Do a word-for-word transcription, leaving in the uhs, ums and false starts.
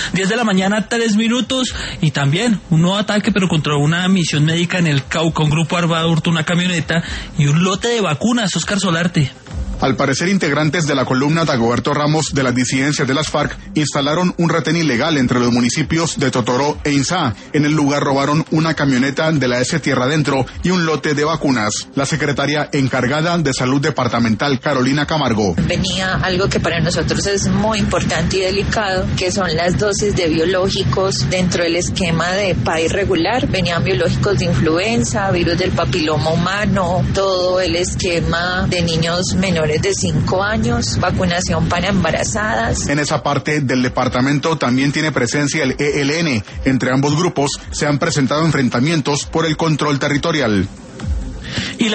diez de la mañana, tres minutos, y también un nuevo ataque, pero contra una misión médica en el Cauca. Un grupo armado hurtó una camioneta y un lote de vacunas. Oscar Solarte. Al parecer, integrantes de la columna Dagoberto Ramos de las disidencias de las FARC instalaron un retén ilegal entre los municipios de Totoró e Insá. En el lugar robaron una camioneta de la S Tierra Adentro y un lote de vacunas. La secretaria encargada de Salud Departamental, Carolina Camargo. Venía algo que para nosotros es muy importante y delicado, que son las dosis de biológicos dentro del esquema de P A I regular. Venían biológicos de influenza, virus del papiloma humano, todo el esquema de niños menores de cinco años, vacunación para embarazadas. En esa parte del departamento también tiene presencia el E L N. Entre ambos grupos se han presentado enfrentamientos por el control territorial. Y